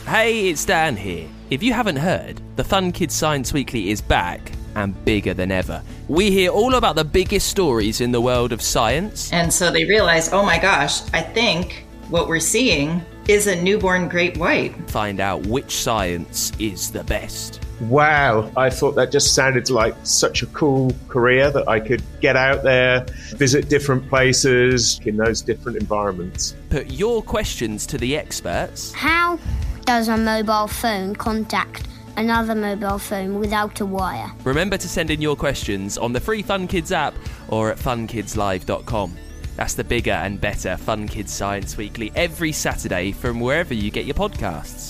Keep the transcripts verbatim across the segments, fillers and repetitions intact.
Hey, it's Dan here. If you haven't heard, the Fun Kids Science Weekly is back and bigger than ever. We hear all about the biggest stories in the world of science. And so they realize, oh my gosh, I think what we're seeing is a newborn great white. Find out which science is the best. Wow, I thought that just sounded like such a cool career that I could get out there, visit different places in those different environments. Put your questions to the experts. How does a mobile phone contact another mobile phone without a wire? Remember to send in your questions on the free Fun Kids app or at fun kids live dot com. That's the bigger and better Fun Kids Science Weekly every Saturday from wherever you get your podcasts.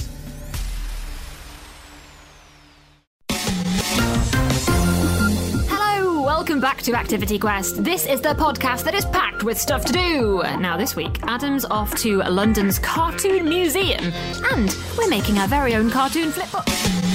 Welcome back to Activity Quest. This is the podcast that is packed with stuff to do. Now this week, Adam's off to London's Cartoon Museum, and we're making our very own cartoon flipbook.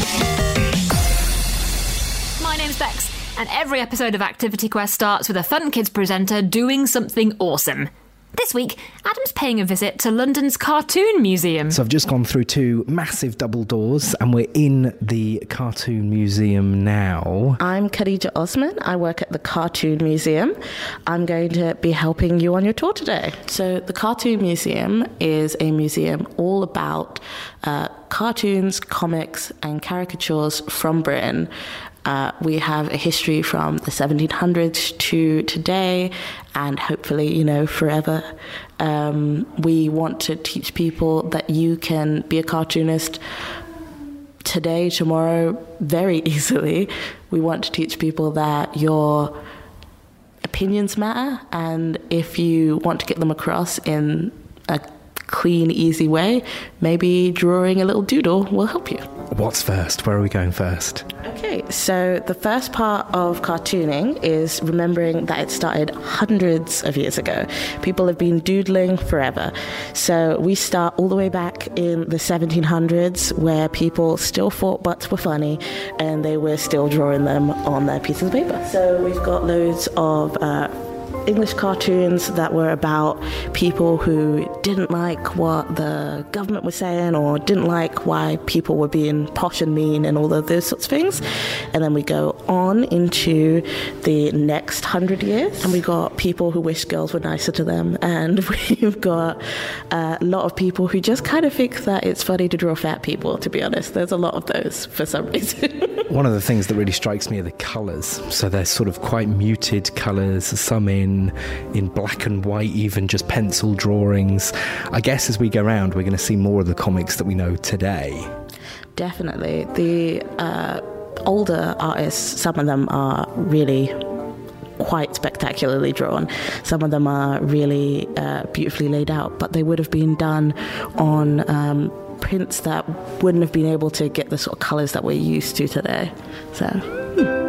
My name's Bex, and every episode of Activity Quest starts with a Fun Kids presenter doing something awesome. This week, Adam's paying a visit to London's Cartoon Museum. So I've just gone through two massive double doors and we're in the Cartoon Museum now. I'm Khadija Osman. I work at the Cartoon Museum. I'm going to be helping you on your tour today. So the Cartoon Museum is a museum all about uh, cartoons, comics and caricatures from Britain. Uh, we have a history from the seventeen hundreds to today and hopefully, you know, forever. Um, we want to teach people that you can be a cartoonist today, tomorrow, very easily. We want to teach people that your opinions matter, and if you want to get them across in a clean, easy way, maybe drawing a little doodle will help you. What's first? Where are we going first? Okay, so the first part of cartooning is remembering that it started hundreds of years ago. People have been doodling forever. So we start all the way back in the seventeen hundreds, where people still thought butts were funny and they were still drawing them on their pieces of paper. So we've got loads of uh, English cartoons that were about people who didn't like what the government was saying or didn't like why people were being posh and mean and all of those sorts of things. And then we go on into the next hundred years and we got people who wish girls were nicer to them, and we've got a lot of people who just kind of think that it's funny to draw fat people, to be honest. There's a lot of those for some reason. One of the things that really strikes me are the colours. So they're sort of quite muted colours, some in in black and white, even just pencil drawings. I guess as we go around, we're going to see more of the comics that we know today. Definitely. The uh, older artists, some of them are really quite spectacularly drawn. Some of them are really uh, beautifully laid out, but they would have been done on um, prints that wouldn't have been able to get the sort of colours that we're used to today. So... Hmm.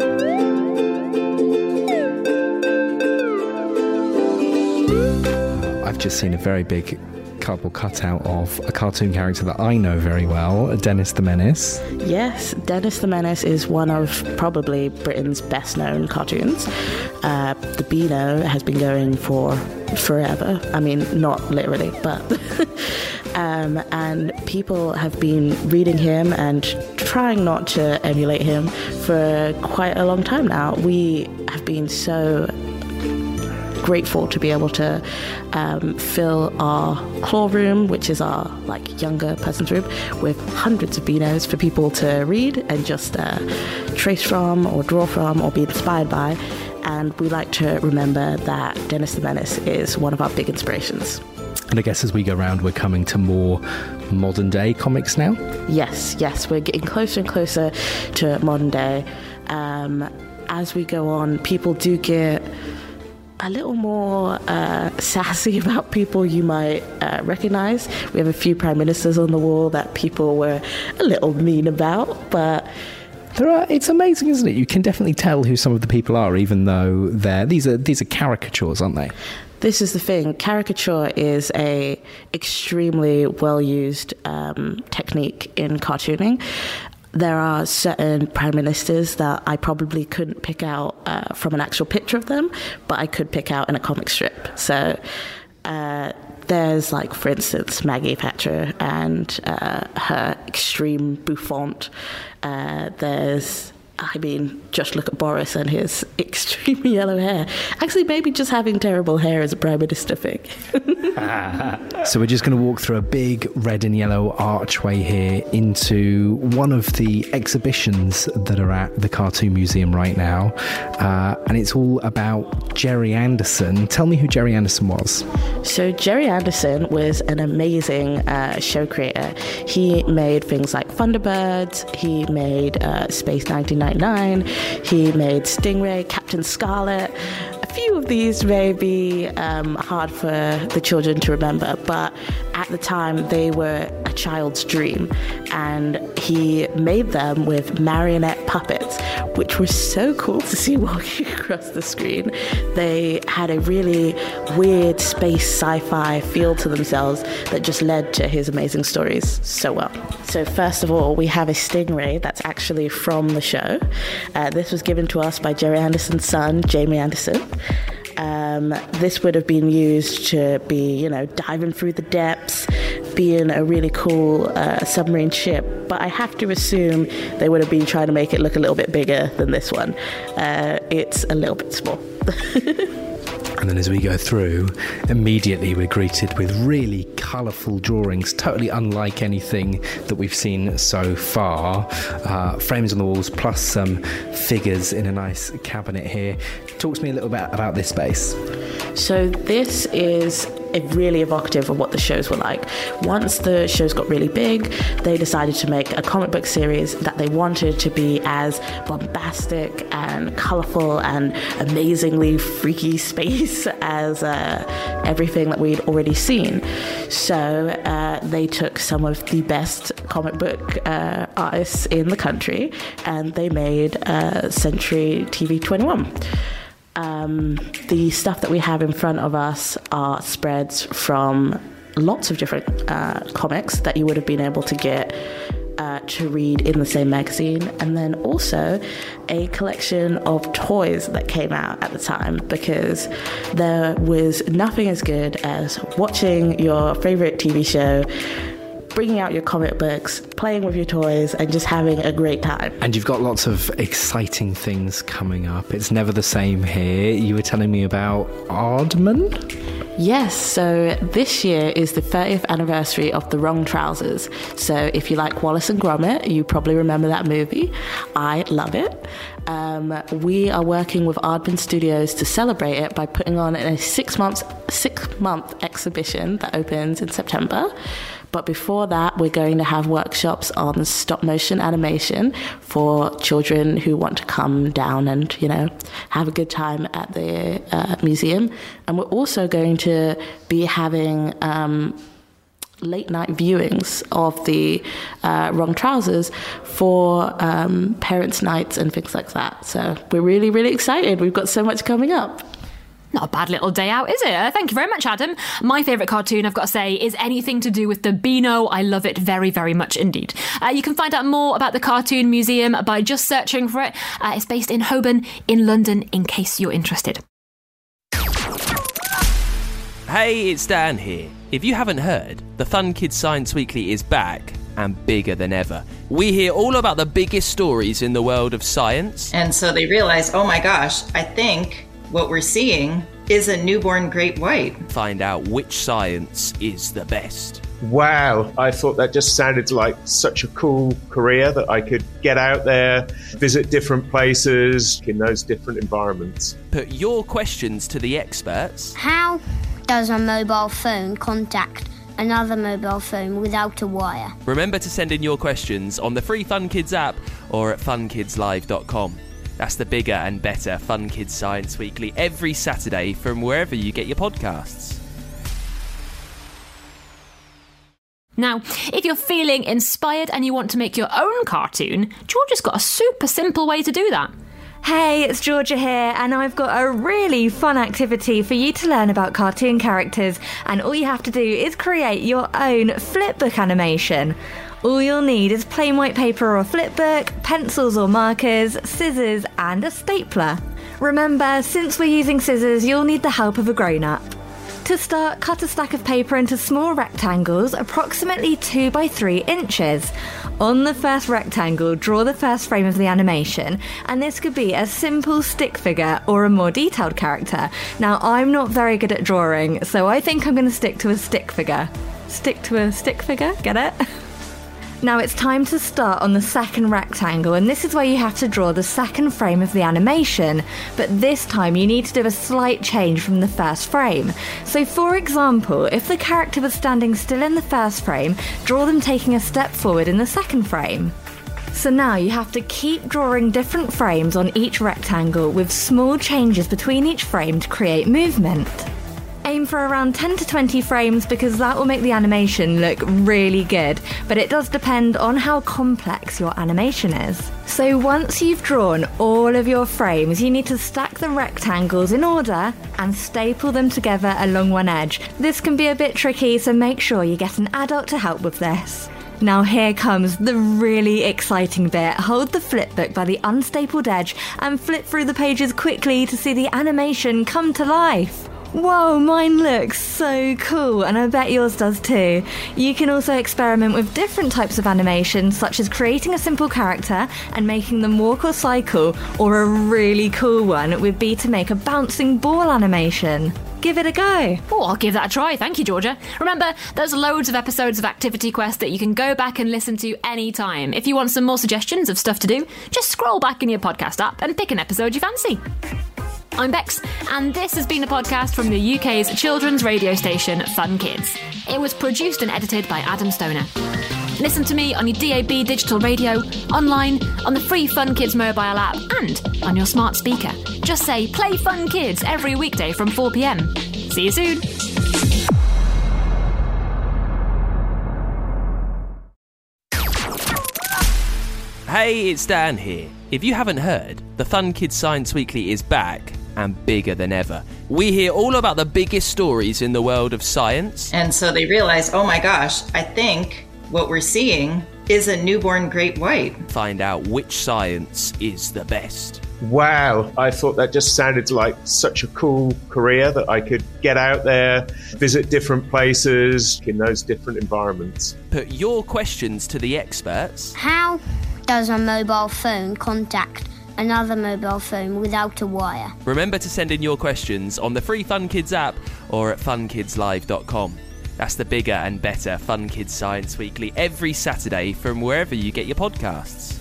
I've just seen a very big cardboard cutout of a cartoon character that I know very well, Dennis the Menace. Yes, Dennis the Menace is one of probably Britain's best-known cartoons. Uh, the Beano has been going for forever. I mean, not literally, but... um, and people have been reading him and trying not to emulate him for quite a long time now. We have been so... grateful to be able to um, fill our claw room, which is our like younger person's room, with hundreds of Beanos for people to read and just uh, trace from or draw from or be inspired by. And we like to remember that Dennis the Menace is one of our big inspirations. And I guess as we go around, we're coming to more modern day comics now? Yes, yes, we're getting closer and closer to modern day. Um, as we go on, people do get a little more uh, sassy about people you might uh, recognise. We have a few prime ministers on the wall that people were a little mean about, but... There are, it's amazing, isn't it? You can definitely tell who some of the people are, even though they're... These are, these are caricatures, aren't they? This is the thing. Caricature is a extremely well-used um, technique in cartooning. There are certain prime ministers that I probably couldn't pick out uh, from an actual picture of them, but I could pick out in a comic strip. So uh, there's, like, for instance, Maggie Thatcher and uh, her extreme bouffant. Uh, there's, I mean, just look at Boris and his extremely yellow hair. Actually, maybe just having terrible hair is a Prime Minister thing. So we're just going to walk through a big red and yellow archway here into one of the exhibitions that are at the Cartoon Museum right now. Uh, and it's all about Gerry Anderson. Tell me who Gerry Anderson was. So Gerry Anderson was an amazing uh, show creator. He made things like Thunderbirds. He made uh, Space nineteen ninety-nine. He made Stingray, Captain Scarlet. A few of these may be um, hard for the children to remember, but at the time they were a child's dream. And he made them with marionette puppets, which were so cool to see walking across the screen. They had a really weird space sci-fi feel to themselves that just led to his amazing stories so well. So first of all, we have a Stingray that's actually from the show. Uh, this was given to us by Gerry Anderson's son, Jamie Anderson. Um, this would have been used to be, you know, diving through the depths, being a really cool uh, submarine ship. But I have to assume they would have been trying to make it look a little bit bigger than this one. Uh, it's a little bit small. And then as we go through, immediately we're greeted with really colourful drawings, totally unlike anything that we've seen so far. Uh, frames on the walls, plus some figures in a nice cabinet here. Talk to me a little bit about this space. So this is really evocative of what the shows were like. Once the shows got really big, they decided to make a comic book series that they wanted to be as bombastic and colourful and amazingly freaky space as uh, everything that we'd already seen. So uh, they took some of the best comic book uh, artists in the country and they made uh, Century T V twenty-one. Um, the stuff that we have in front of us are spreads from lots of different uh, comics that you would have been able to get uh, to read in the same magazine, and then also a collection of toys that came out at the time, because there was nothing as good as watching your favorite T V show, bringing out your comic books, playing with your toys, and just having a great time. And you've got lots of exciting things coming up. It's never the same here. You were telling me about Aardman? Yes, so this year is the thirtieth anniversary of The Wrong Trousers. So if you like Wallace and Gromit, you probably remember that movie. I love it. Um, we are working with Aardman Studios to celebrate it by putting on a six-month six-month exhibition that opens in September. But before that, we're going to have workshops on stop-motion animation for children who want to come down and, you know, have a good time at the uh, museum. And we're also going to be having um, late-night viewings of the uh, Wrong Trousers for um, parents' nights and things like that. So we're really, really excited. We've got so much coming up. Not a bad little day out, is it? Uh, thank you very much, Adam. My favourite cartoon, I've got to say, is anything to do with the Beano. I love it very, very much indeed. Uh, you can find out more about the Cartoon Museum by just searching for it. Uh, it's based in Holborn in London, in case you're interested. Hey, it's Dan here. If you haven't heard, the Fun Kids Science Weekly is back and bigger than ever. We hear all about the biggest stories in the world of science. And so they realize, oh my gosh, I think what we're seeing is a newborn great white. Find out which science is the best. Wow, I thought that just sounded like such a cool career that I could get out there, visit different places in those different environments. Put your questions to the experts. How does a mobile phone contact another mobile phone without a wire? Remember to send in your questions on the free Fun Kids app or at fun kids live dot com. That's the bigger and better Fun Kids Science Weekly every Saturday from wherever you get your podcasts. Now, if you're feeling inspired and you want to make your own cartoon, Georgia's got a super simple way to do that. Hey, it's Georgia here, and I've got a really fun activity for you to learn about cartoon characters, and all you have to do is create your own flipbook animation. All you'll need is plain white paper or flipbook, pencils or markers, scissors and a stapler. Remember, since we're using scissors, you'll need the help of a grown-up. To start, cut a stack of paper into small rectangles, approximately two by three inches. On the first rectangle, draw the first frame of the animation, and this could be a simple stick figure or a more detailed character. Now, I'm not very good at drawing, so I think I'm going to stick to a stick figure. Stick to a stick figure, get it? Now it's time to start on the second rectangle, and this is where you have to draw the second frame of the animation, but this time you need to do a slight change from the first frame. So for example, if the character was standing still in the first frame, draw them taking a step forward in the second frame. So now you have to keep drawing different frames on each rectangle with small changes between each frame to create movement. Aim for around ten to twenty frames because that will make the animation look really good, but it does depend on how complex your animation is. So once you've drawn all of your frames, you need to stack the rectangles in order and staple them together along one edge. This can be a bit tricky, so make sure you get an adult to help with this. Now here comes the really exciting bit. Hold the flip book by the unstapled edge and flip through the pages quickly to see the animation come to life. Whoa, mine looks so cool, and I bet yours does too. You can also experiment with different types of animations, such as creating a simple character and making them walk or cycle, or a really cool one would be to make a bouncing ball animation. Give it a go. Oh, I'll give that a try. Thank you, Georgia. Remember, there's loads of episodes of Activity Quest that you can go back and listen to anytime. If you want some more suggestions of stuff to do, just scroll back in your podcast app and pick an episode you fancy. I'm Bex, and this has been a podcast from the U K's children's radio station, Fun Kids. It was produced and edited by Adam Stoner. Listen to me on your D A B digital radio, online, on the free Fun Kids mobile app, and on your smart speaker. Just say, play Fun Kids every weekday from four p.m. See you soon. Hey, it's Dan here. If you haven't heard, the Fun Kids Science Weekly is back and bigger than ever. We hear all about the biggest stories in the world of science. And so they realize, oh my gosh, I think what we're seeing is a newborn great white. Find out which science is the best. Wow, I thought that just sounded like such a cool career that I could get out there, visit different places in those different environments. Put your questions to the experts. How does a mobile phone contact another mobile phone without a wire? Remember to send in your questions on the free Fun Kids app or at fun kids live dot com. That's the bigger and better Fun Kids Science Weekly every Saturday from wherever you get your podcasts.